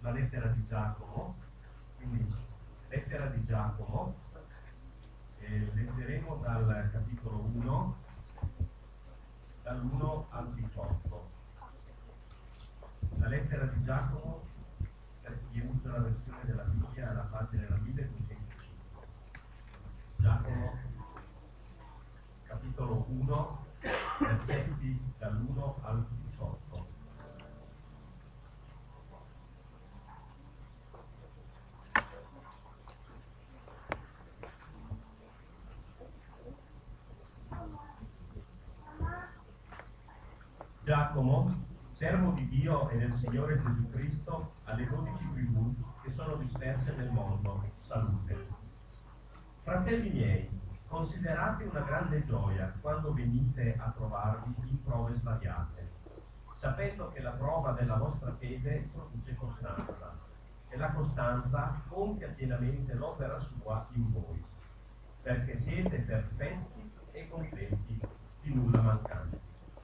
la lettera di Giacomo, quindi lettera di Giacomo, leggeremo dal capitolo 1, dall'1 al 18. La lettera di Giacomo, per chi usa la versione della Bibbia, la pagina era 1205. Giacomo, capitolo 1, versetti dall'1 al 18. Giacomo, servo di Dio e del Signore Gesù Cristo, alle 12 tribù che sono disperse nel mondo, salute. Fratelli miei, considerate una grande gioia quando venite a trovarvi in prove svariate, sapendo che la prova della vostra fede produce costanza, e la costanza compia pienamente l'opera sua in voi, perché siete perfetti e completi, di nulla mancanti.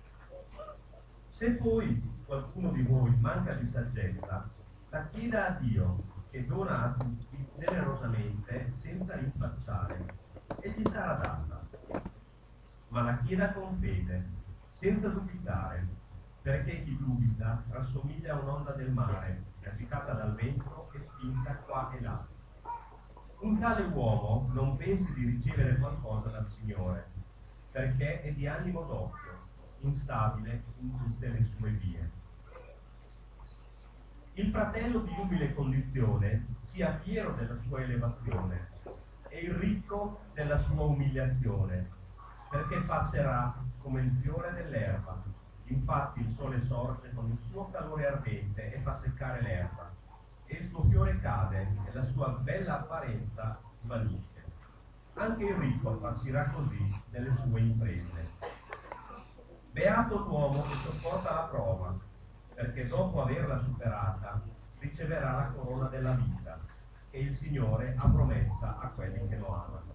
Se poi qualcuno di voi manca di saggezza, la chieda a Dio, che dona a tutti generosamente, senza impacciare, e gli sarà data. Ma la chieda con fede, senza dubitare, perché chi dubita rassomiglia a un'onda del mare, agitata dal vento e spinta qua e là. Un tale uomo non pensi di ricevere qualcosa dal Signore, perché è di animo doppio, instabile in tutte le sue vie. Il fratello di umile condizione sia fiero della sua elevazione e il ricco della sua umiliazione, perché passerà come il fiore dell'erba. Infatti il sole sorge con il suo calore ardente e fa seccare l'erba, e il suo fiore cade e la sua bella apparenza svanisce. Anche il ricco appassirà così nelle sue imprese. Beato l'uomo che sopporta la prova, perché dopo averla superata riceverà la corona della vita, che il Signore ha promessa a quelli che lo amano.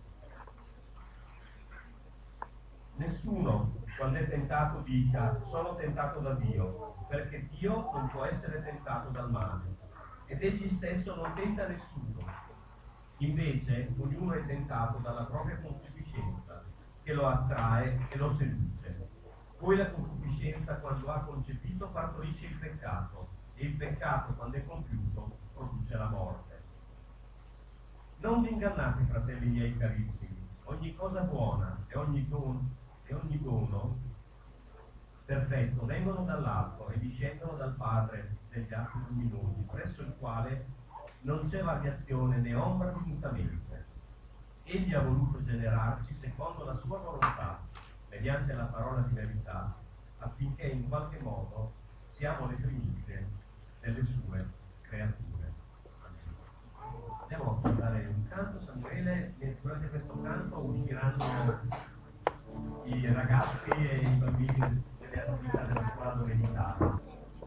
Nessuno, quando è tentato, dica: sono tentato da Dio, perché Dio non può essere tentato dal male, ed egli stesso non tenta nessuno. Invece, ognuno è tentato dalla propria concupiscenza, che lo attrae e lo seduce. Poi la concupiscenza, quando ha concepito, partorisce il peccato, e il peccato, quando è compiuto, produce la morte. Non vi ingannate, fratelli miei carissimi, ogni cosa buona e ogni dono perfetto vengono dall'alto e discendono dal Padre degli atti luminosi, presso il quale non c'è variazione né ombra di mutamento. Egli ha voluto generarci secondo la sua volontà, mediante la parola di verità, affinché in qualche modo siamo le primizie delle sue creature. Andiamo a portare un canto, Samuele, e durante questo canto usciranno i ragazzi e i bambini delle attività della scuola domenicale.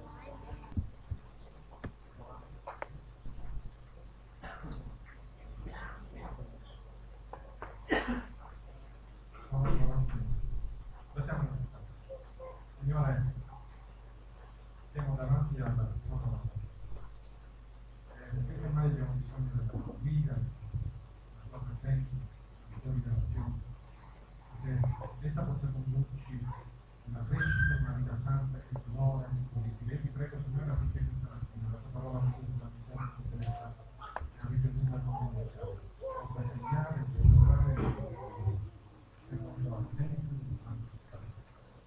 Signore, siamo davanti alla tua parola. Più che mai abbiamo bisogno della tua guida, della tua presenza, della tua rivelazione, perché essa possa condurci una crescita, una vita santa che ti onora e ti ti prego, Signore, affinché questa mattina la tua parola possa essere una visione interessata, una ricevuta non conosciata, possa segnare e onorare il tuo Dio, secondo la fede del Santo Spirito.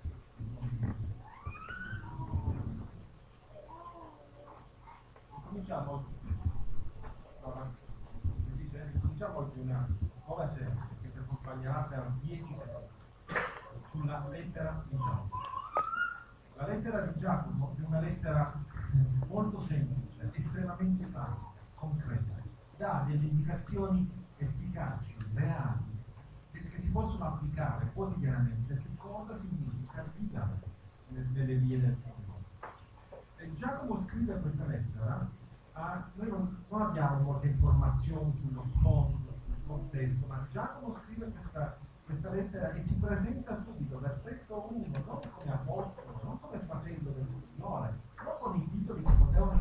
Cominciamo oggi una nuova serie che ci accompagnerà per 10 secondi sulla lettera di Giacomo. La lettera di Giacomo è una lettera molto semplice, estremamente pratica, concreta, dà delle indicazioni efficaci, reali, che si possono applicare quotidianamente su cosa significa vivere nelle vie del Signore. E Giacomo scrive questa lettera, noi non abbiamo molte informazioni sullo sfondo, sul contesto, ma Giacomo scrive questa lettera e si presenta subito, versetto 1, non come apostolo, non come fratello del Signore, non con i titoli che potevano in qualche modo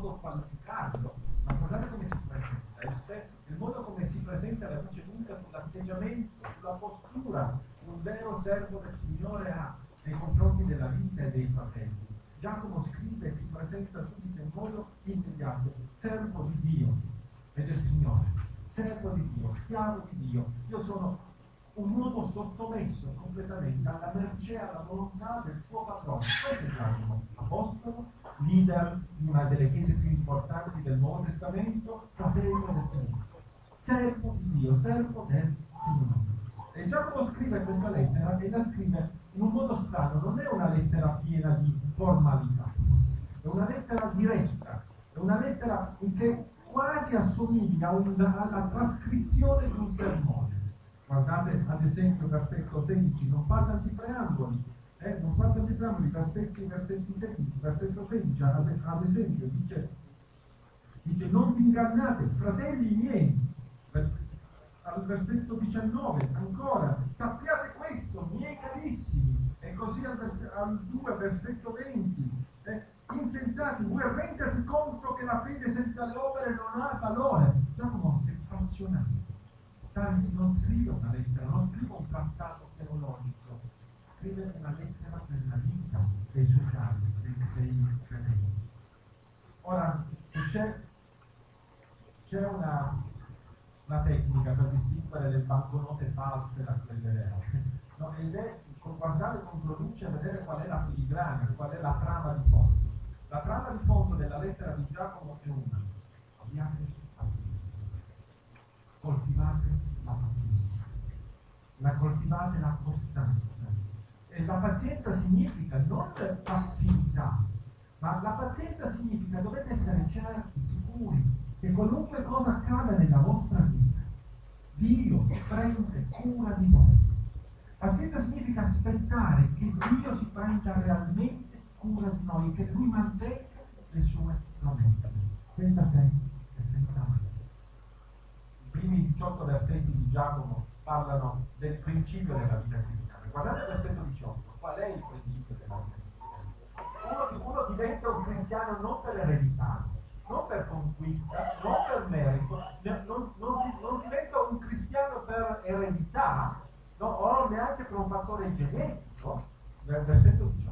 posso qualificarlo, ma guardate come si presenta, il modo come si presenta la luce lunga sull'atteggiamento, sulla postura che un vero servo del Signore ha nei confronti della vita e dei fratelli. Giacomo scrive e si presenta subito in modo immediato, servo di Dio e del Signore, servo di Dio, schiavo di Dio. Io sono un uomo sottomesso completamente alla mercé, alla volontà del suo padrone. Questo è Giacomo, apostolo, leader di una delle chiese più importanti del Nuovo Testamento, fratello del Signore, servo di Dio, servo del Signore. E Giacomo scrive questa lettera e la scrive in un modo strano, non è una lettera piena di formalità, è una lettera diretta, è una lettera che quasi assomiglia alla trascrizione di un sermone. Guardate ad esempio versetto 16, non fa tanti preamboli, versetti 16, versetto 16 ad esempio dice non vi ingannate, fratelli miei, al versetto 19 ancora, sappiate questo, miei carissimi, e così al 2 versetto 20, insensati, vuoi rendersi conto che la fede senza le opere non ha valore. Giacomo è appassionato. Sai, non scrive una lettera, non scrive un trattato teologico, scrive una lettera per la vita dei suoi cari, dei credenti. Ora, c'è una tecnica per distinguere le banconote false da quelle vere, no? Ed è guardare contro luce e vedere qual è la filigrana, qual è la trama di fondo. La trama di fondo della lettera di Giacomo è una: abbiate pazienza, coltivate la pazienza, coltivate la costanza. E la pazienza significa non passività, ma la pazienza significa dovete essere certi, sicuri, che qualunque cosa accada nella vostra vita, Dio prende cura di voi. Pazienza significa aspettare che Dio si prenda realmente cura di noi, che Lui mantenga le sue promesse, senza te e senza me. I primi 18 versetti di Giacomo parlano del principio della vita cristiana. Guardate il versetto 18, qual è il principio della vita cristiana? Uno diventa un cristiano non per eredità, non per conquista, non per merito, non diventa un cristiano per eredità, no, o neanche per un fattore genetico. Versetto 18.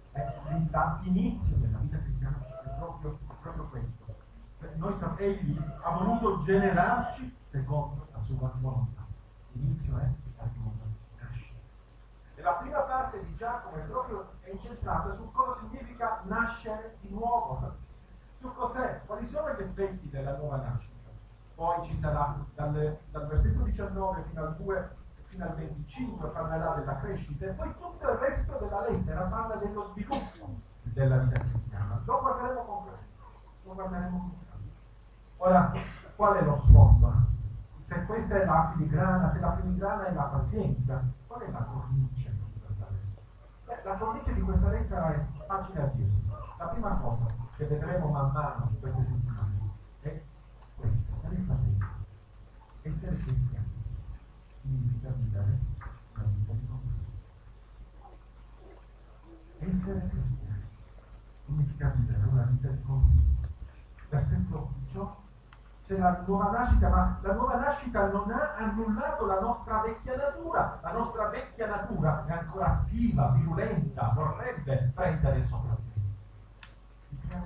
L'inizio della vita cristiana è proprio questo. Egli ha voluto generarci secondo la sua volontà. L'inizio è la sua nascita. E la prima parte di Giacomo è incentrata su cosa significa nascere di nuovo, su cos'è, quali sono gli effetti della nuova nascita. Poi ci sarà dal versetto 19 fino al 25 parlerà della crescita, e poi tutto il resto della lettera parla dello sviluppo della vita cristiana. Lo guarderemo con calma. Ora, qual è lo sfondo? Se questa è la filigrana, se la filigrana è la pazienza, qual è la cornice di questa lettera? La cornice di questa lettera è facile a dirsi. La prima cosa che vedremo man mano in queste settimane è questa: cari fratelli, essere cristiani significa vivere una vita di conflitto. Essere cristiani significa vivere una vita di conflitto. Versetto 18. C'è la nuova nascita, ma la nuova nascita non ha annullato la nostra vecchia natura. La nostra vecchia natura è ancora attiva, virulenta, vorrebbe prendere il sopravvento. Si crea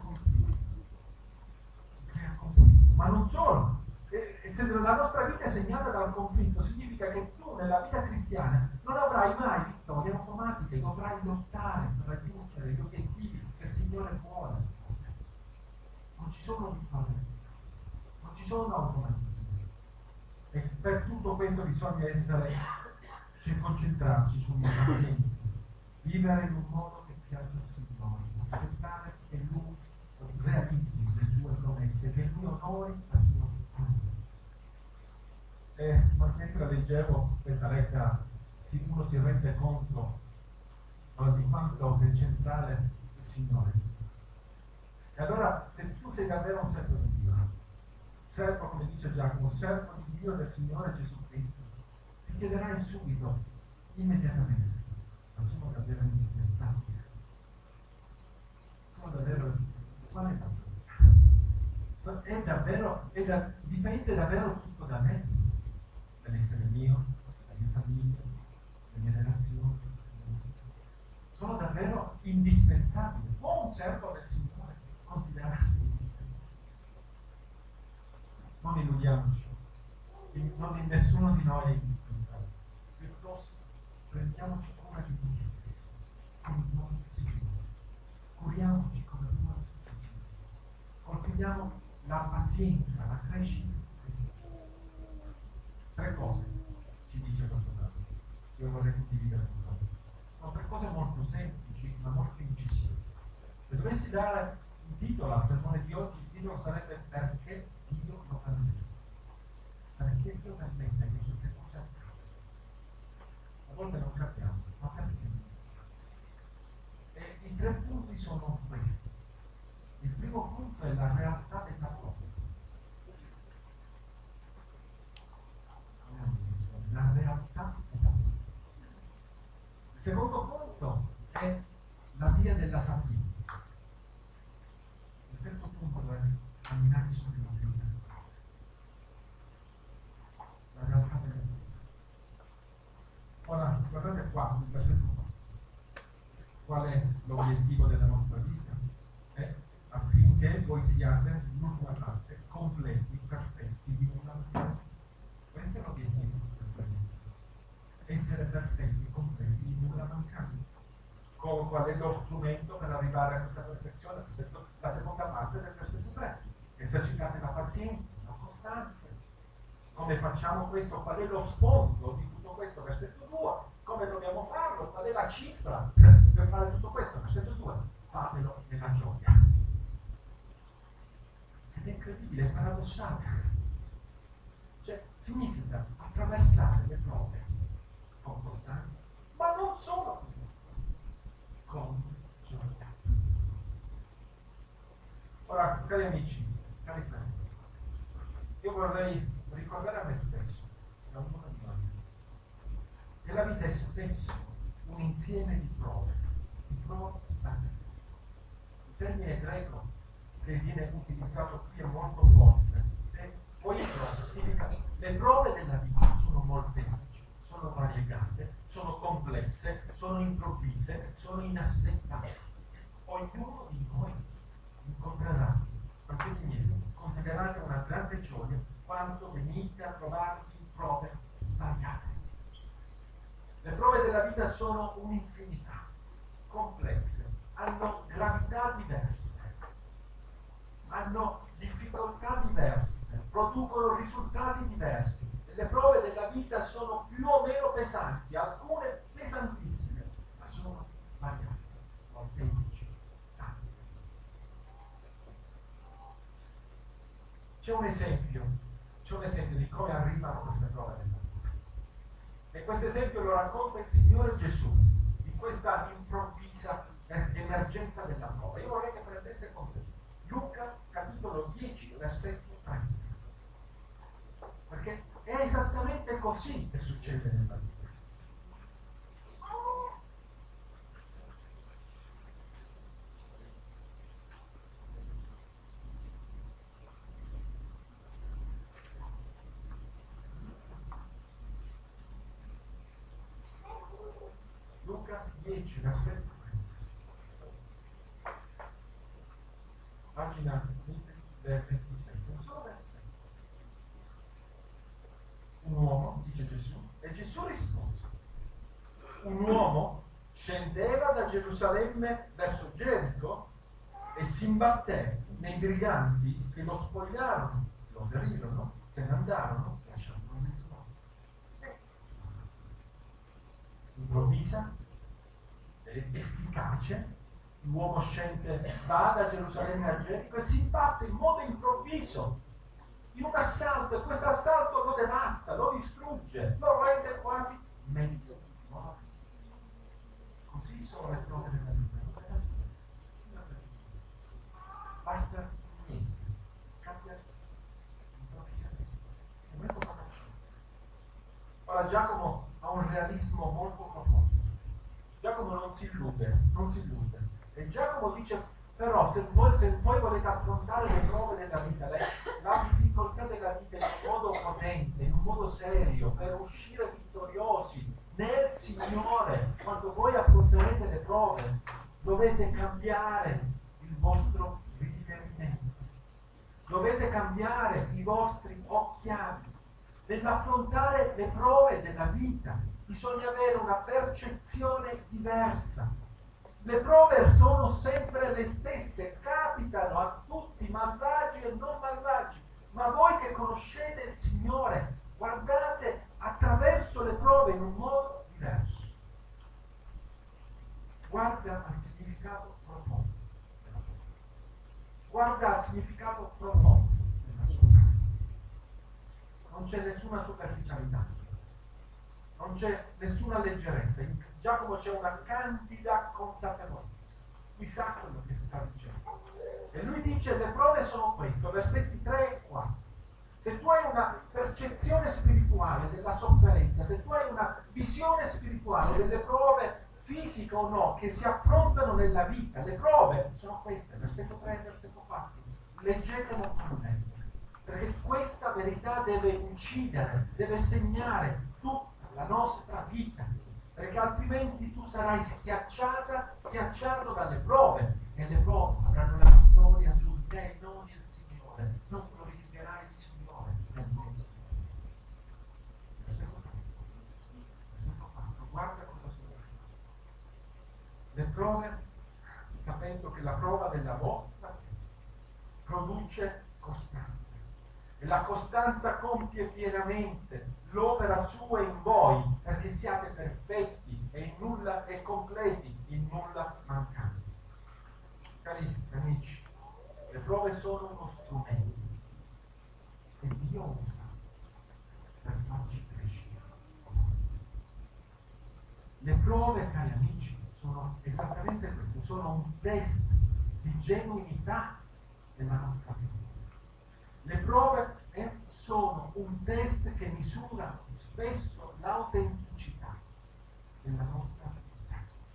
conflitto. Ma non solo. E se la nostra vita è segnata dal conflitto, significa che tu nella vita cristiana non avrai mai vittorie automatiche, dovrai lottare per raggiungere gli obiettivi che il Signore vuole. Non ci sono vittorie. Non ci sono automatismi. E per tutto questo bisogna concentrarci sulla pazienza, vivere in un modo che piace al Signore, aspettare che Lui realizzi le sue promesse, che Lui onori la sua promessa. Ma mentre leggevo questa lettera uno si rende conto di quanto è centrale il Signore. E allora, se tu sei davvero un servo di Dio, servo, come dice Giacomo, servo di Dio del Signore Gesù Cristo, ti chiederai subito, immediatamente: ma sono davvero indispensabile? Sono davvero quale pazienza? dipende davvero tutto da me, dall'essere mio, dalla mia famiglia, dalle mie relazioni. Sono davvero indispensabili. Può un servo del Signore considerarsi indispensabile? Non illudiamoci, non in nessuno di noi è indispensabile. Piuttosto prendiamoci cura di noi stessi, con noi Signore. Curiamoci come una Signore. Coltiviamo la pazienza, la crescita. 3 cose ci dice questo brano. Io vorrei condividere con voi. Sono 3 cose molto semplici, ma molto incisive. Se dovessi dare un titolo al sermone di oggi, il titolo sarebbe Perché Dio lo permette. Perché Dio permette che queste cose accadano. A volte non capiamo, ma perché? E i 3 punti sono questi. Il primo punto è la realtà della prova. La realtà della prova. Il secondo punto è la via della sapienza. Il terzo punto è camminare sulle vita. La realtà della vita. Ora, guardate qua, il versetto 4. Qual è l'obiettivo della nostra vita? È affinché voi siate l'una parte completi, perfetti, di una vita. Questo è l'obiettivo della vita. Essere perfetti, completi, di nulla mancante. Qual è lo strumento per arrivare a questa perfezione? La seconda parte del versetto 3. Esercitate la pazienza, la costanza. Come facciamo questo? Qual è lo sfondo di tutto questo? Versetto 2. Come dobbiamo farlo? Qual è la cifra per fare tutto questo? Versetto 2. Fatelo nella gioia. Ed è incredibile, è paradossale. Cioè, significa attraversare le prove con costanza, ma non solo con costanza, con gioia. Ora, cari amici, cari fratelli, io vorrei ricordare a me stesso, da ognuno di noi, che la vita è spesso un insieme di prove stante. Il termine greco che viene utilizzato qui è molto forte, e poietros significa le prove della vita sono molteplici, sono variegate, sono complesse, sono improvvise, sono inaspettate. Ognuno di noi incontrerà, fratelli miei, considerate una grande gioia quando venite a trovarvi in prove sbagliate. Le prove della vita sono un'infinità, complesse, hanno gravità diverse, hanno difficoltà diverse, producono risultati diversi. Le prove della vita sono più o meno pesanti, alcune pesantissime, ma sono variate, molteplici, tante. C'è un esempio di come arrivano queste prove della vita. E questo esempio lo racconta il Signore Gesù, di questa improvvisa emergenza della prova. Io vorrei che prendeste con me Luca capitolo 10, versetto 30. Perché è esattamente così che succede nella vita. Luca 10, versetto 30. Pagina 27, un solo versetto. Un uomo, dice Gesù, e Gesù rispose. Un uomo scendeva da Gerusalemme verso Gerico e si imbatté nei briganti che lo spogliarono, lo ferirono, se ne andarono, lasciandolo mezzo morto. Improvvisa, efficace, l'uomo scende, va da Gerusalemme a Gerico e si imbatte in modo improvviso in un assalto, e questo assalto lo devasta, lo distrugge, lo rende quasi mezzo morto. Così sono le prove della vita. Basta niente, cambia improvvisamente. E noi cosa facciamo? Ora Giacomo ha un realismo molto profondo. Giacomo non si illude. E Giacomo dice, però, se voi volete affrontare le prove della vita, la difficoltà della vita in un modo potente, in un modo serio, per uscire vittoriosi nel Signore. Quando voi affronterete le prove, dovete cambiare il vostro riferimento, dovete cambiare i vostri occhiali. Nell'affrontare le prove della vita bisogna avere una percezione diversa. Le prove sono sempre le stesse, capitano a tutti, malvagi e non malvagi, ma voi che conoscete il Signore, guardate attraverso le prove in un modo diverso. Guarda al significato profondo della prova. Guarda al significato profondo della sua vita. Non c'è nessuna superficialità, non c'è nessuna leggerezza. In Giacomo c'è una candida consapevolezza, lui sa quello che sta dicendo. E lui dice: le prove sono queste, versetti 3 e 4. Se tu hai una percezione spirituale della sofferenza, se tu hai una visione spirituale delle prove fisiche o no che si affrontano nella vita, le prove sono queste, versetto 3 e versetto 4. Leggetelo con me, perché questa verità deve incidere, deve segnare tutta la nostra vita, perché altrimenti tu sarai schiacciato dalle prove, e le prove avranno la vittoria su te, non il Signore. Non glorificherai il Signore nel mezzo. Versetto 4, guarda cosa succede. Le prove, sapendo che la prova della vostra produce costanza, e la costanza compie pienamente l'opera sua in voi, perché siate perfetti e completi, in nulla mancanti. Cari amici, le prove sono uno strumento che Dio usa per farci crescere. Le prove, cari amici, sono esattamente questo, sono un test di genuinità della nostra vita. Le prove sono un test che misura spesso l'autenticità della nostra vita.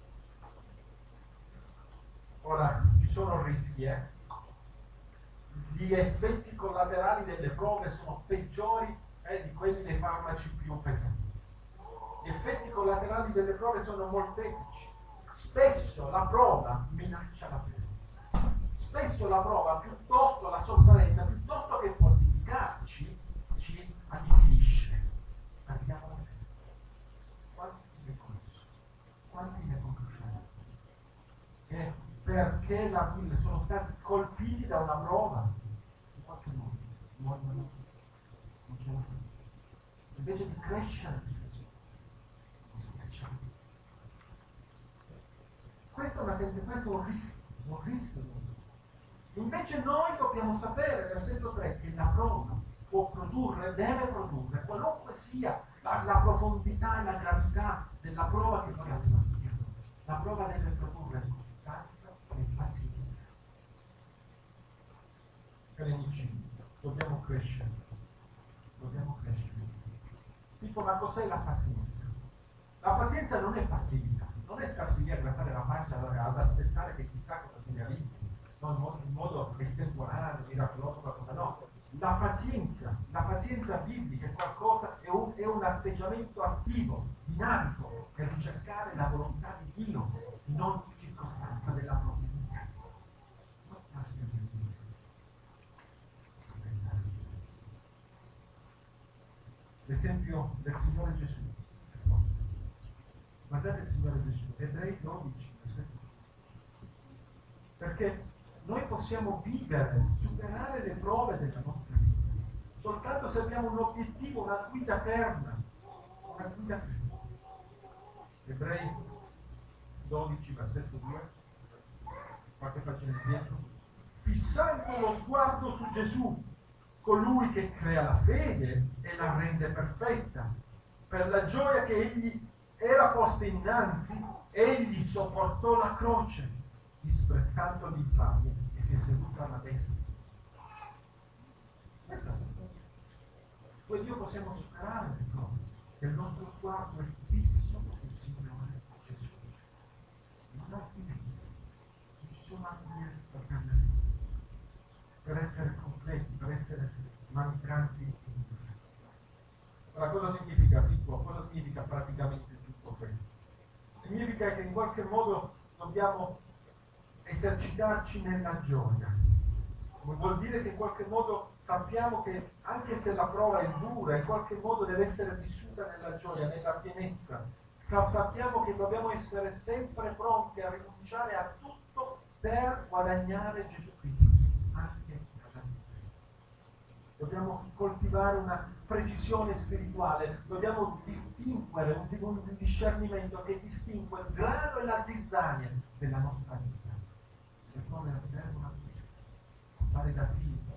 Ora, ci sono rischi, Gli effetti collaterali delle prove sono peggiori di quelli dei farmaci più pesanti. Gli effetti collaterali delle prove sono molteplici. Spesso la prova minaccia la fede. Spesso la prova, piuttosto la sofferenza, piuttosto che fortificarci, ci annichilisce. Andiamo la fede. Quanti ne conoscono? Quanti ne conosciamo? Che perché sono stati colpiti da una prova, in qualche modo muoiono, non ce la fanno. Invece di crescere in Gesù, non schiacciamo. Questo è un rischio. Invece noi dobbiamo sapere, versetto 3, che la prova può produrre, deve produrre, qualunque sia la profondità e la gravità della prova che noi affrontiamo. La prova deve produrre costanza e pazienza. Cari amici, dobbiamo crescere. Dico, ma cos'è la pazienza? La pazienza non è passività, non è starsi lì a grattare la pancia ad aspettare che chissà cosa si realizzi, in modo estemporaneo, miracoloso, qualcosa, no. La pazienza biblica è qualcosa, è un atteggiamento attivo, dinamico, per ricercare la volontà di Dio in ogni circostanza della propria vita. Non starsi a dire. L'esempio del Signore Gesù. Guardate il Signore Gesù, Ebrei 12, versetto. Perché noi possiamo vivere, superare le prove della nostra vita, soltanto se abbiamo un obiettivo, una guida ferma. Ebrei 12, versetto 2, qualche pagina indietro. Fissando lo sguardo su Gesù, colui che crea la fede e la rende perfetta, per la gioia che egli era posta innanzi, egli sopportò la croce, disprezzando l'infamia, e si è seduto alla destra. Poi Dio possiamo superare le prove, che il nostro sguardo è fisso sul Signore Gesù. Non altrimenti, non ci sono altre alternative per essere confermati. mancanti in Dio. Ora, cosa significa Pippo? Cosa significa praticamente tutto questo? Significa che in qualche modo dobbiamo esercitarci nella gioia. Vuol dire che in qualche modo sappiamo che anche se la prova è dura, in qualche modo deve essere vissuta nella gioia, nella pienezza. Sappiamo che dobbiamo essere sempre pronti a rinunciare a tutto per guadagnare Gesù Cristo, anche nella vita. Dobbiamo coltivare una precisione spirituale, dobbiamo distinguere un discernimento che distingue il grano e la zizzania della nostra vita. Le prove servono a questo, a fare da figlio,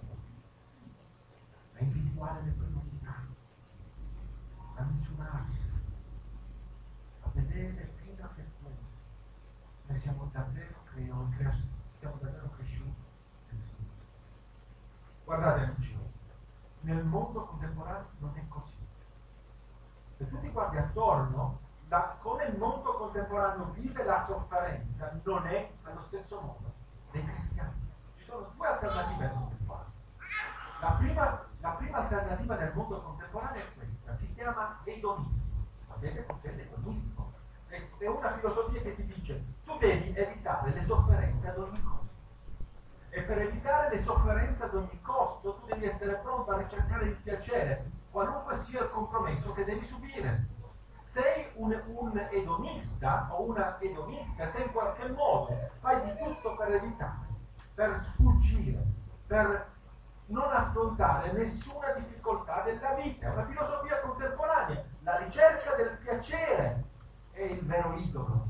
a individuare le priorità, a misurarsi, a vedere fino a che punto noi siamo davvero cresciuti nel Signore. Guardate amici, nel mondo contemporaneo non è così. Se tu ti guardi attorno, come il mondo contemporaneo vive la sofferenza, non è allo stesso modo dei cristiani. Ci sono due alternative contemporanee. La prima alternativa del mondo contemporaneo è questa, si chiama edonismo. Sapete cos'è l'edonismo? È una filosofia che ti dice tu devi evitare le sofferenze ad ogni costo. E per evitare le sofferenze ad ogni costo tu devi essere pronto a ricercare il piacere, qualunque sia il compromesso che devi subire. Sei un edonista o una edonista se in qualche modo fai di tutto per evitare, per sfuggire, per non affrontare nessuna difficoltà della vita. È una filosofia contemporanea. La ricerca del piacere è il vero idolo.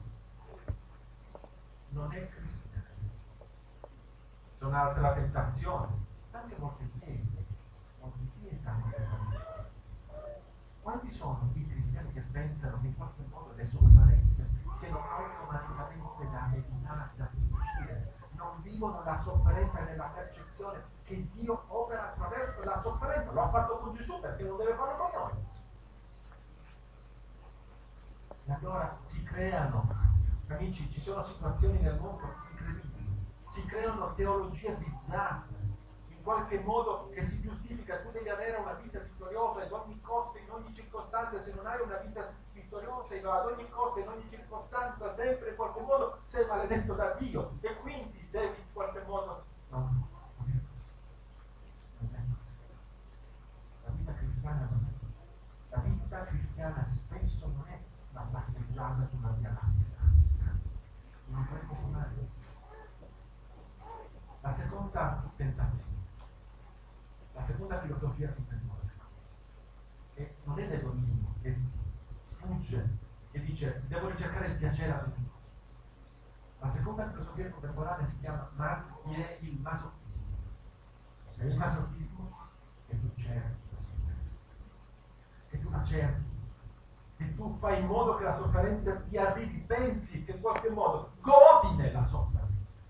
Non è cristiano. C'è un'altra tentazione. Anche molte chiese hanno tentazione. Quanti sono i cristiani che pensano che in qualche modo le sofferenze siano automaticamente da evitare, da fuggire? Non vivono la sofferenza nella percezione che Dio opera attraverso la sofferenza. Lo ha fatto con Gesù, perché non deve farlo con noi. E allora si creano, amici, ci sono situazioni nel mondo incredibili, si creano teologie bizzarre, in qualche modo che si giustifica, tu devi avere una vita vittoriosa ad ogni costo, in ogni circostanza. Se non hai una vita vittoriosa ad ogni costo, in ogni circostanza, sempre in qualche modo sei maledetto da Dio, e quindi devi in qualche modo... No, non è così. Non è così. La vita cristiana non è così. La vita cristiana spesso non è una passeggiata sulla via lattea. Non è così. La seconda tentazione, la seconda filosofia contemporanea, che non è l'edonismo, che sfugge, che dice devo ricercare il piacere ad ogni costo. La seconda filosofia contemporanea si chiama il masochismo. Cioè il masochismo che tu cerchi la sofferenza, che tu la cerchi, che tu fai in modo che la sofferenza ti arrivi, pensi che in qualche modo godi nella sofferenza.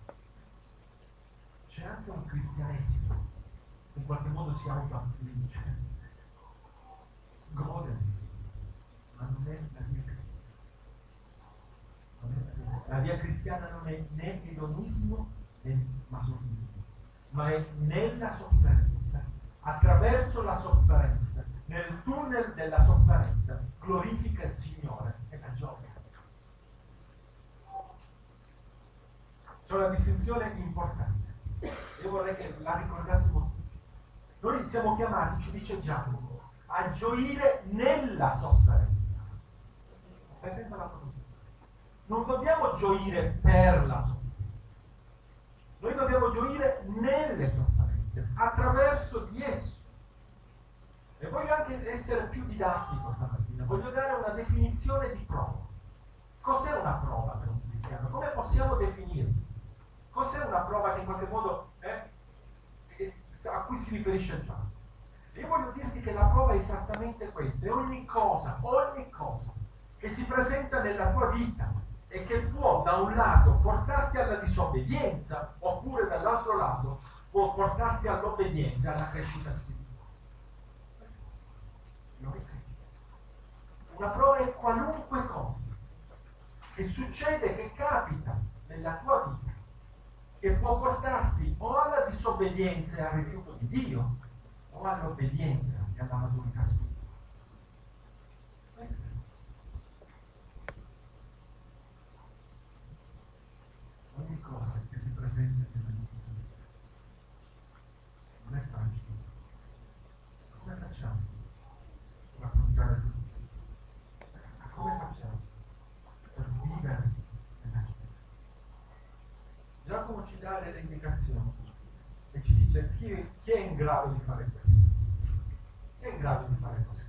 C'è anche un cristianesimo che in qualche modo si autoaffligge, gode, ma non è la via cristiana. La via cristiana non è né edonismo né masochismo, ma è nella sofferenza, attraverso la sofferenza, nel tunnel della sofferenza, glorifica il Signore e la gioia. C'è una distinzione importante. Io vorrei che la ricordassimo tutti. Noi siamo chiamati, ci dice Giacomo, a gioire nella sofferenza. Presenta la proposizione. Non dobbiamo gioire per la sofferenza. Noi dobbiamo gioire nelle sofferenze, attraverso di esso. E voglio anche essere più didattico stamattina. Voglio dare una definizione di prova. Cos'è una prova per un cristiano? Come possiamo definirla? Cos'è una prova che in qualche modo a cui si riferisce già? Io voglio dirti che la prova è esattamente questa, è ogni cosa che si presenta nella tua vita e che può da un lato portarti alla disobbedienza, oppure dall'altro lato può portarti all'obbedienza, alla crescita spirituale. Non è crescita. Una prova è qualunque cosa che succede, che capita nella tua vita, che può portarti o alla disobbedienza e al rifiuto di Dio, o all'obbedienza e alla maturità spirituale. Questo è. Ogni cosa che si presenta nella nostra vita non è facile. Come facciamo per affrontare tutto questo? Come facciamo per vivere nella vita? Giacomo ci dà delle indicazioni e ci dice chi è in grado di fare questo? Chi è in grado di fare così?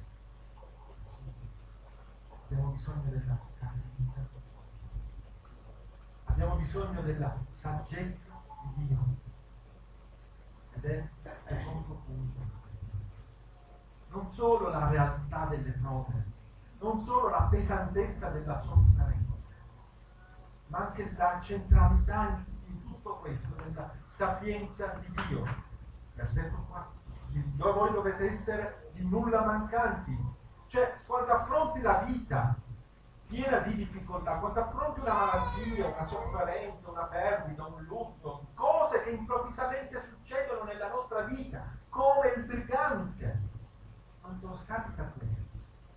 Abbiamo bisogno della sapienza. Abbiamo bisogno della saggezza di Dio. Ed è il secondo punto. Non solo la realtà delle prove, non solo la pesantezza della sofferenza, ma anche la centralità in tutto questo, della sapienza di Dio. Versetto 4. Voi dovete essere di nulla mancanti. Cioè, quando affronti la vita piena di difficoltà, quando affronti una malattia, una sofferenza, una perdita, un lutto, cose che improvvisamente succedono nella nostra vita, come il brigante, quando capita questo,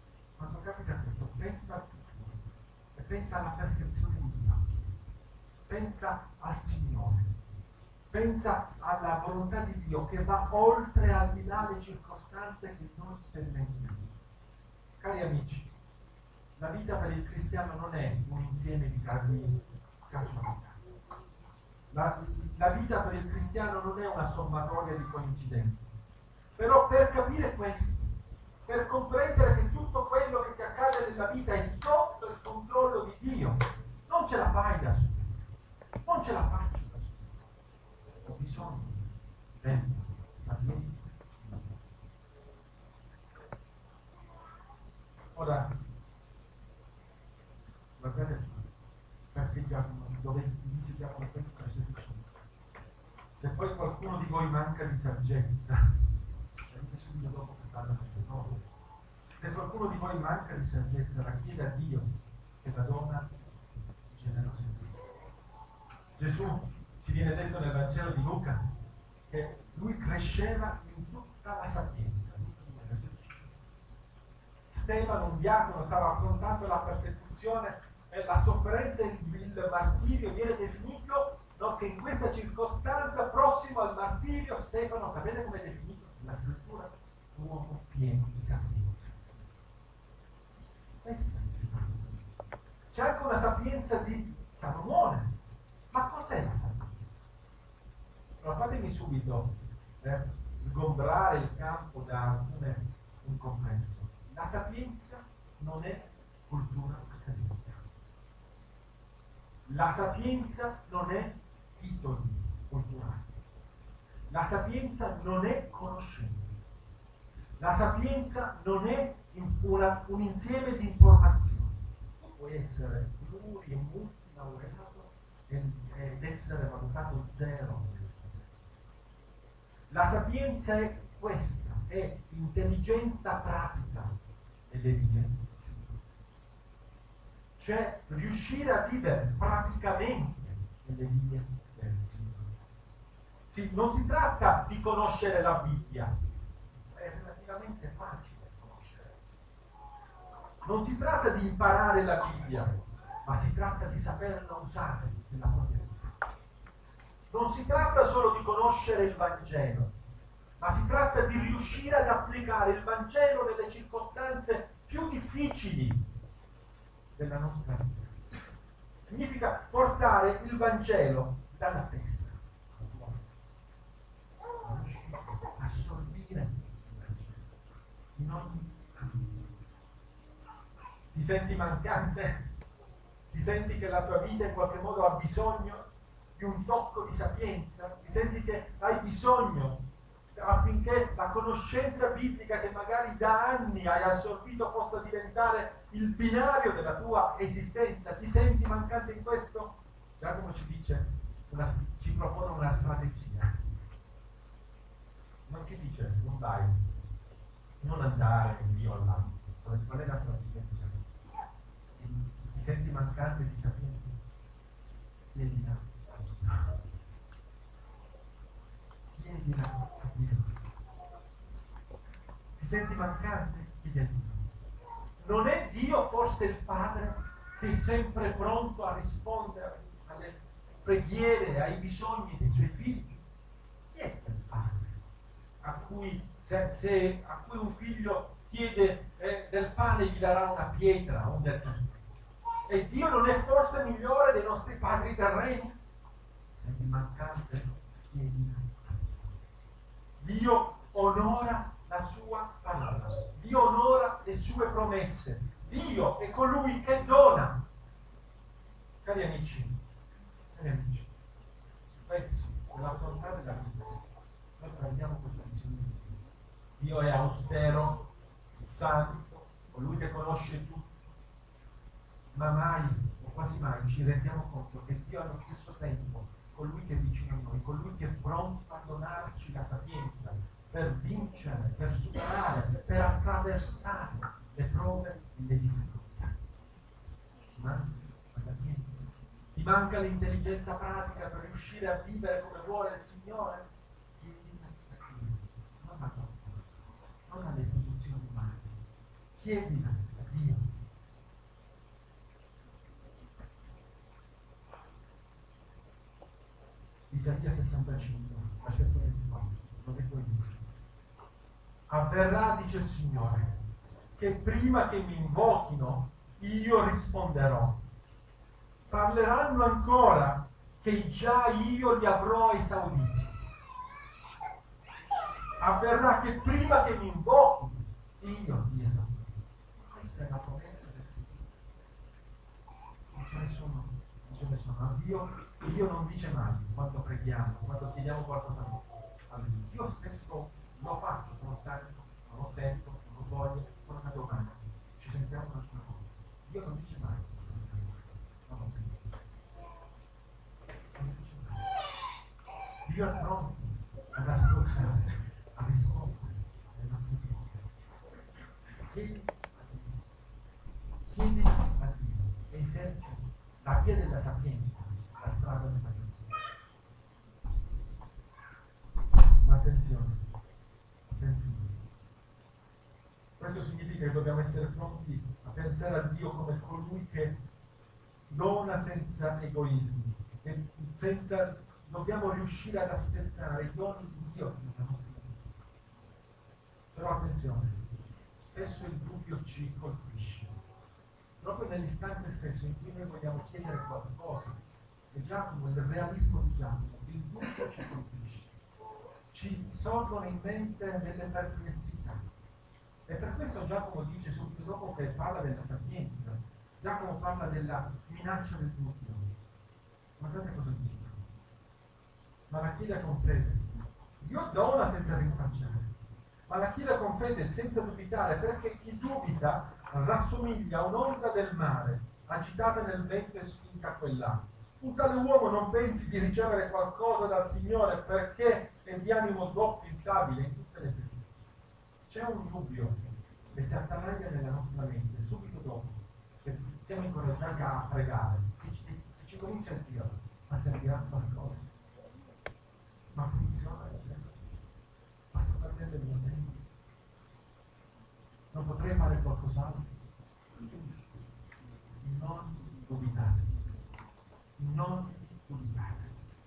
pensa al futuro e pensa alla perfezione di Dio, pensa al Signore, pensa alla volontà di Dio che va oltre al di là delle circostanze che noi sperimentiamo. Cari amici, la vita per il cristiano non è un insieme di casualità. La vita per il cristiano non è una sommatoria di coincidenze. Però per capire questo, per comprendere che tutto quello che ti accade nella vita è sotto il controllo di Dio, non ce la fai da solo. Non ce la faccio da solo. Ho bisogno della sapienza. Ora, guardate perché Giacomo, dove dice Giacomo questo versetto 5. Se poi qualcuno di voi manca di saggezza, avete subito dopo che parla di nuovo. Se qualcuno di voi manca di saggezza, la chieda a Dio che la dona generosamente. Gesù ci viene detto nel Vangelo di Luca che lui cresceva in tutta la sapienza. Stefano, un diacono, stava affrontando la persecuzione e la sofferenza e il martirio, viene definito, no, che in questa circostanza, prossimo al martirio, Stefano, sapete come è definito la scrittura? Un uomo pieno di sapienza. C'è anche una sapienza di Salomone. Ma cos'è la sapienza? Allora fatemi subito sgombrare il campo da alcune incomprensoni. La sapienza non è cultura accademica. La sapienza non è titoli culturali. La sapienza non è conoscenza. La sapienza non è un insieme di informazioni. Tu puoi essere pluri e multilaureato ed essere valutato zero. La sapienza è questa, è intelligenza pratica nelle vie, cioè riuscire a vivere praticamente nelle vie del Signore. Sì, non si tratta di conoscere la Bibbia, è relativamente facile conoscere. Non si tratta di imparare la Bibbia, ma si tratta di saperla usare nella propria vita. Non si tratta solo di conoscere il Vangelo, ma si tratta di riuscire ad applicare il Vangelo nelle circostanze più difficili della nostra vita. Significa portare il Vangelo dalla testa, assorbire il Vangelo in ogni ambito. Ti senti mancante? Ti senti che la tua vita in qualche modo ha bisogno di un tocco di sapienza? Ti senti che hai bisogno affinché la conoscenza biblica che magari da anni hai assorbito possa diventare il binario della tua esistenza? Ti senti mancante in questo? Giacomo ci dice, ci propone una strategia. Non ci dice, non vai, non andare Dio là. Qual è la strategia? Ti senti mancante di sapienza? Chiedila a Dio. Chiedila a Dio. senti mancante? Chiedi a Dio. Non è Dio forse il Padre che è sempre pronto a rispondere alle preghiere, ai bisogni dei suoi figli? Chi è quel Padre a cui, a cui un figlio chiede del pane gli darà una pietra o un deserto? E Dio non è forse migliore dei nostri padri terreni? Senti mancante? Chiedi. Dio onora la sua parola, Dio onora le sue promesse, Dio è colui che dona. Cari amici, spesso nell'affrontare la vita noi prendiamo questa visione di Dio. Dio è austero, santo, colui che conosce tutto, ma mai o quasi mai ci rendiamo conto che Dio allo stesso tempo colui che è vicino a noi, colui che è pronto a donarci la sapienza per vincere, per superare, per attraversare le prove e le difficoltà. Ti manca la sapienza? Ti manca l'intelligenza pratica per riuscire a vivere come vuole il Signore? Chiedi a Dio, non a Dio, non alle istituzioni umane. Chiedila a Dio. Isaia 65, versetto 24, lo leggo io. Avverrà, dice il Signore, che prima che mi invochino io risponderò. Parleranno ancora che già io li avrò esauditi. Avverrà che prima che mi invochino io li esaudirò. Questa è la promessa del Signore. Non ce ne sono. Dio non dice mai quando preghiamo, quando chiediamo qualcosa a Lui. Io spesso lo faccio, sono stanco, non ho tempo, non ho voglia, non ho domani. Ci sentiamo una sola cosa. Dio non dice mai. Non dice mai. Dio è pronto ad ascoltare, a rispondere alle nostre preghiere. Chiedi a Dio e esercita la via della sapienza, la strada della giustizia. Ma attenzione. Questo significa che dobbiamo essere pronti a pensare a Dio come colui che dona senza egoismi, dobbiamo riuscire ad aspettare i doni di Dio. Però attenzione, spesso il dubbio ci colpisce. Proprio nell'istante stesso in cui noi vogliamo chiedere qualcosa, e Giacomo, il realismo di Giacomo, il dubbio ci colpisce, ci sorgono in mente delle perplessità. E per questo Giacomo dice subito dopo che parla della sapienza, Giacomo parla della minaccia del dubbio. Guardate cosa dice. Ma la chiede con fede. Dio dona senza rinfacciare, ma la chiede con fede senza dubitare, perché chi dubita rassomiglia a un'onda del mare agitata nel vento e spinta a quell'acqua. Un tale uomo non pensi di ricevere qualcosa dal Signore, perché è di animo doppio instabile in tutte le cose. C'è un dubbio che si attanaglia nella nostra mente subito dopo che siamo incoraggiati a pregare, che ci comincia a dire: ma servirà qualcosa? Ma funziona? Ma sto perdendo il mio tempo? Non potrei fare qualcos'altro? Non dubitate. Non dubitate.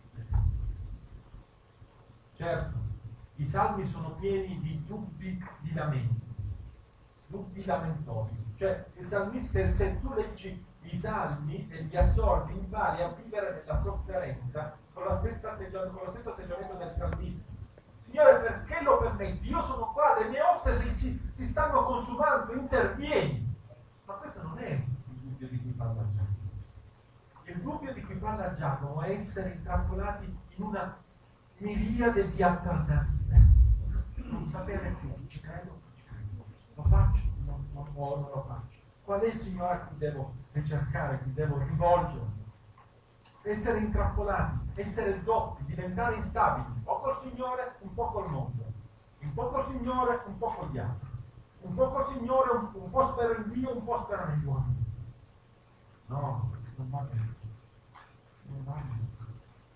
Certo, i salmi sono pieni di dubbi di lamenti, dubbi lamentosi. Cioè, il salmista, se tu leggi i salmi e li assorbi, impari a vivere nella sofferenza con lo stesso atteggiamento del salmista. Signore, perché lo permetti? Io sono qua, le mie ossa si stanno consumando, intervieni. Ma questo non è il dubbio di cui parla Giacomo. Il dubbio di cui parla Giacomo è essere intrappolati in una miriade di alternative. Non sapere più, ci credo, lo faccio, non lo faccio. Qual è il Signore a cui devo ricercare, a cui devo rivolgere? Essere intrappolati, essere doppi, diventare instabili, un po' col Signore, un po' col mondo, un po' col Signore, un po' con gli altri, un po' col Signore, un po' spero in Dio, un po' spero negli uomini. No, non va bene. Non va bene.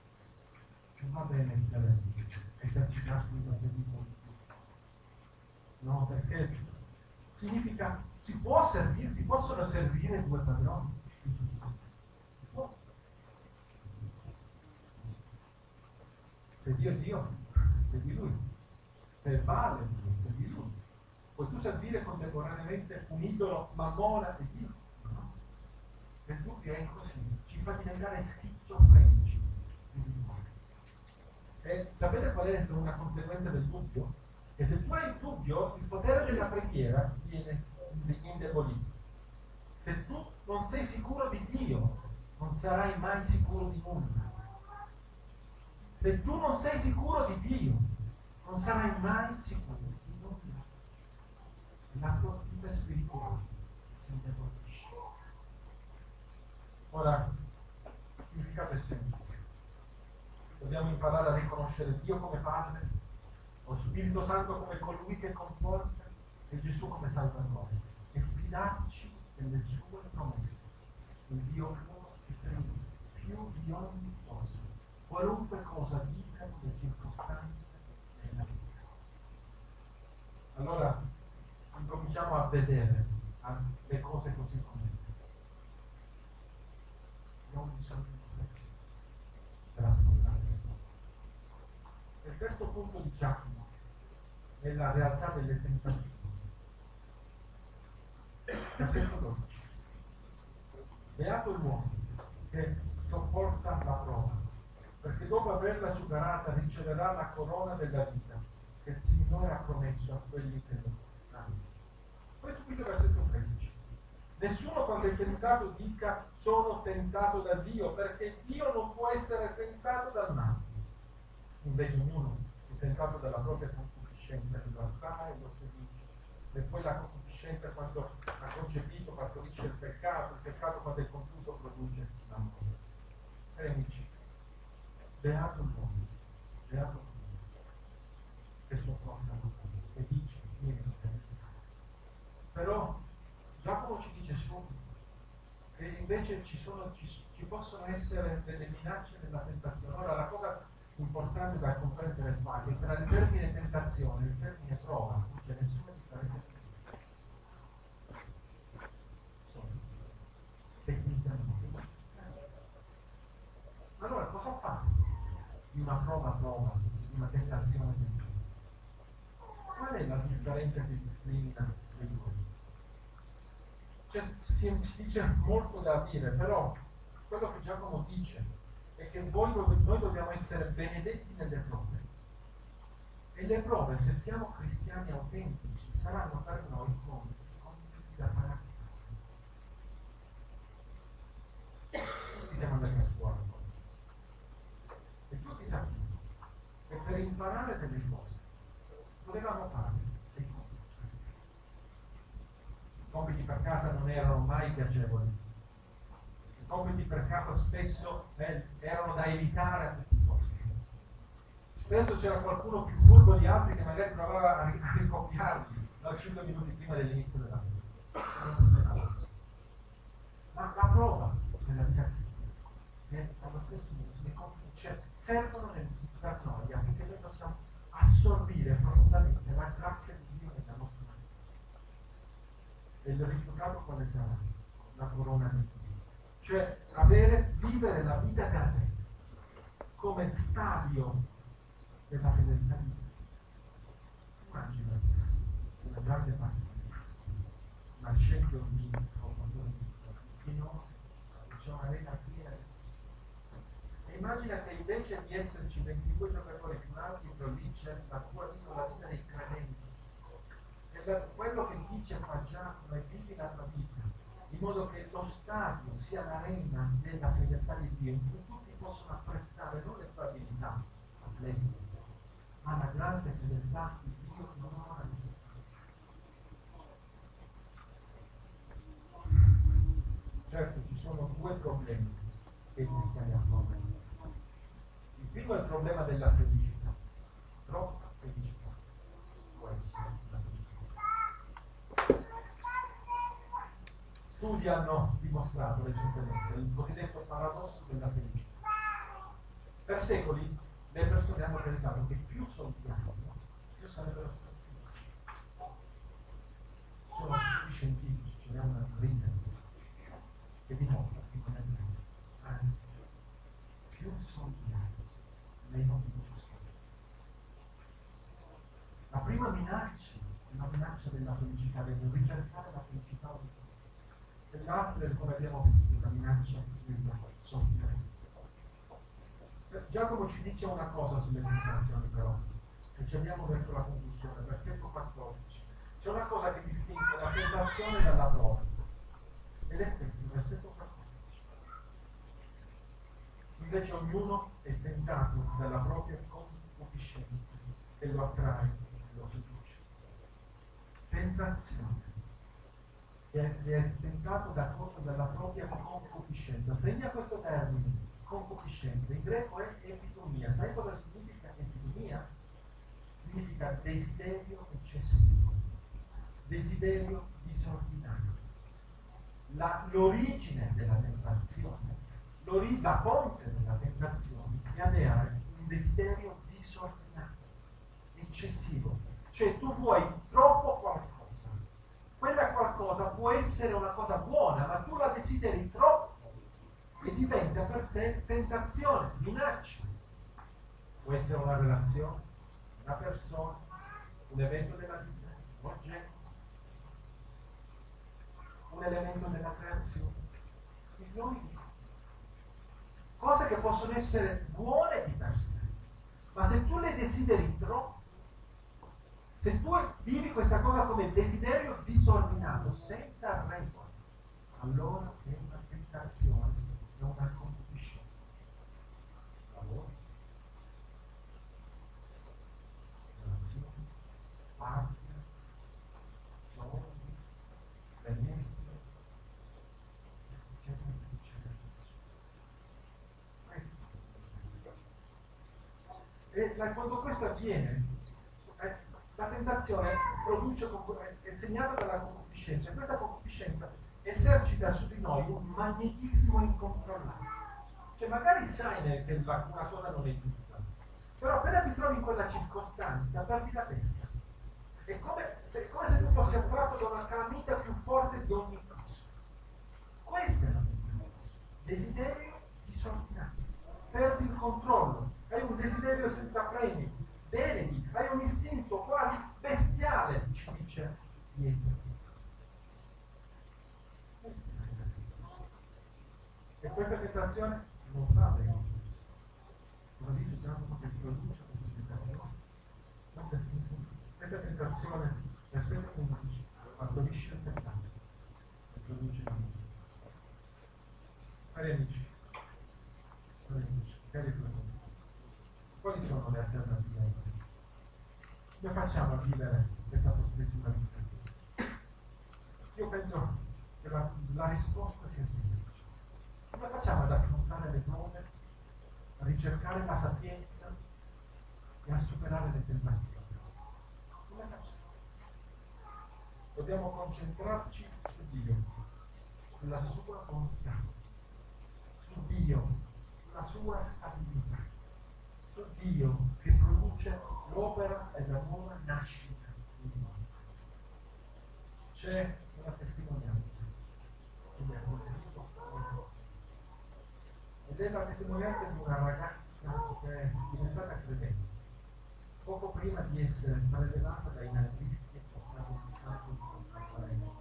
Non va bene esercitarsi in questo tipo. No, perché significa si possono servire due padroni. Si può. Se Dio è Dio, segui Lui. Se vale Dio, segui Lui. Puoi tu servire contemporaneamente un idolo, Mammona e Dio? No. Se il dubbio è così, ci fa diventare schizofrenici spirituali. E sapete qual è una conseguenza del dubbio? Che se tu hai il dubbio, il potere della preghiera viene indebolito. Se tu non sei sicuro di Dio, non sarai mai sicuro di nulla. Se tu non sei sicuro di Dio, non sarai mai sicuro di nulla. La tua vita spirituale si indebolisce. Ora, il significato è semplice. Dobbiamo imparare a riconoscere Dio come Padre, lo Spirito Santo come colui che conforta e Gesù come Salvatore, e fidarci delle sue promesse. Il Dio uno e trino, più di ogni cosa, qualunque cosa dicano le circostanze della vita. Allora, incominciamo a vedere le cose così come non bisogno di sé per affrontare le cose. Il terzo punto di Giacomo è la realtà delle tentazioni. Versetto 12. Beato l'uomo che sopporta la prova, perché dopo averla superata riceverà la corona della vita che il Signore ha promesso a quelli che lo amano. Poi subito versetto 13. Nessuno quando è tentato dica sono tentato da Dio, perché Dio non può essere tentato dal male. Invece ognuno è tentato dalla propria concupiscenza, in realtà e lo seduce. E poi la concupiscenza, quando ha concepito, partorisce il peccato quando è concluso produce l'amore. Amici, beato l'uomo che sopporta l'uomo, che dice niente. Però Giacomo ci dice subito che invece ci possono essere delle minacce nella tentazione. Ora la cosa importante da comprendere qua è che tra il termine tentazione e il termine prova non c'è nessuna differenza. Tecnicamente. Allora cosa fa di una prova, di una tentazione di Cristo? Qual è la differenza che discrimina le due? Si dice molto da dire, però quello che Giacomo dice è che noi dobbiamo essere benedetti nelle prove. E le prove, se siamo cristiani autentici, saranno per noi come compiti da pratica. Tutti siamo andati a scuola e tutti sappiamo che per imparare delle cose dovevamo fare dei compiti. I compiti per casa non erano mai piacevoli. I compiti per casa spesso erano da evitare a tutti i costi. Spesso c'era qualcuno più furbo di altri che magari provava a ricopiarli da 5 minuti prima dell'inizio della vita. Ma la prova della vita cristiana è allo stesso modo, servono per noi affinché noi possiamo assorbire profondamente la grazia di Dio nella nostra vita. E il risultato quale sarà? La corona di Dio. Cioè vivere la vita eterna come stadio della fedeltà di Dio. Immagina una grande partita, una Champions League, c'è una lega piena. E immagina che invece di esserci 22 giocatori più un arbitro lì c'è la tua vita, la vita dei credenti. E quello che dice fa Giacomo è vivi la tua vita, in modo che lo stadio sia l'arena della fedeltà di Dio, in cui tutti possono apprezzare non le tue abilità atletiche, ma la grande fedeltà di Dio in una vita. Certo, ci sono due problemi che i cristiani affrontano. Il primo è il problema della felicità. Troppa felicità può essere la felicità. Studi hanno dimostrato recentemente il cosiddetto paradosso della felicità. Per secoli le persone hanno pensato che più soldi hanno, più sarebbero felici. una minaccia della felicità, del ricercare la felicità e l'altro è, come abbiamo visto, la minaccia del soffrire. Giacomo ci dice una cosa sulle tentazioni, però, e ci andiamo verso la conclusione, versetto 14. C'è una cosa che distingue la tentazione dalla prova, ed è questo, versetto 14. Invece ognuno è tentato dalla propria concupiscenza e lo attrae e lo seduce. Tentazione. È tentato da cosa? Dalla propria concupiscenza. Segna questo termine, concupiscenza. In greco è epitomia. Sai cosa significa epitomia? Significa desiderio eccessivo, desiderio disordinato. L'origine della tentazione, la fonte della tentazione è avere un desiderio disordinato, eccessivo. Cioè tu vuoi troppo qualcosa. Quella qualcosa può essere una cosa buona, ma tu la desideri troppo e diventa per te tentazione, minaccia. Può essere una relazione, una persona, un evento della vita, un oggetto, un elemento della creazione, milioni di cose che possono essere buone di per sé, ma se tu le desideri troppo, se tu vivi questa cosa come desiderio disordinato, senza regola, allora è una tentazione, è una concupiscenza. Lavoro, relazione, partner, soldi, benessere, eccetera, eccetera. E quando questo avviene, la tentazione è segnata dalla concupiscenza, e questa concupiscenza esercita su di noi un magnetismo incontrollato. Cioè magari sai che una cosa non è giusta, però appena ti trovi in quella circostanza perdi la testa. È come se tu fossi attratto da una calamita più forte di ogni cosa. Questa è la tentazione. Desiderio disordinato. Perdi il controllo, hai un desiderio senza freni, denedi, hai un istinto quasi bestiale, ci dice Pietro. E questa tentazione non fa bene. Come dice Giacomo che produce questa tentazione. Questa tentazione, versetto 11, partorisce il peccato e produce la morte. Cari amici, cari fratelli, quali sono le alternative? Come facciamo a vivere questa prospettiva di vita? Io penso che la risposta sia semplice. Come facciamo ad affrontare le prove, a ricercare la sapienza e a superare le tentazioni? Come facciamo? Dobbiamo concentrarci su Dio, sulla sua volontà, su Dio, sulla sua stabilità, su Dio che produce l'opera della nuova nascita di Dio. C'è una testimonianza che mi ha colpito moltissimo, ed è la testimonianza di una ragazza che è diventata credente poco prima di essere prelevata dai nazisti e portata in campo di Israele.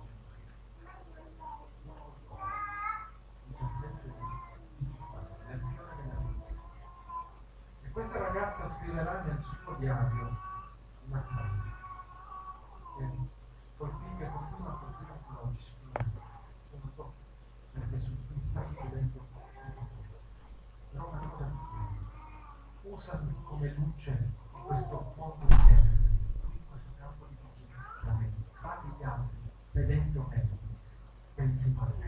17 nel fiore della vita. E questa ragazza scriverà nel suo diario una frase che continua a colpire ancora oggi, non so perché su cui sta succedendo però una cosa di usami come luce in questo mondo di genere, in questo campo di vigilanza, fatti gli altri vedendo me, pensi a me.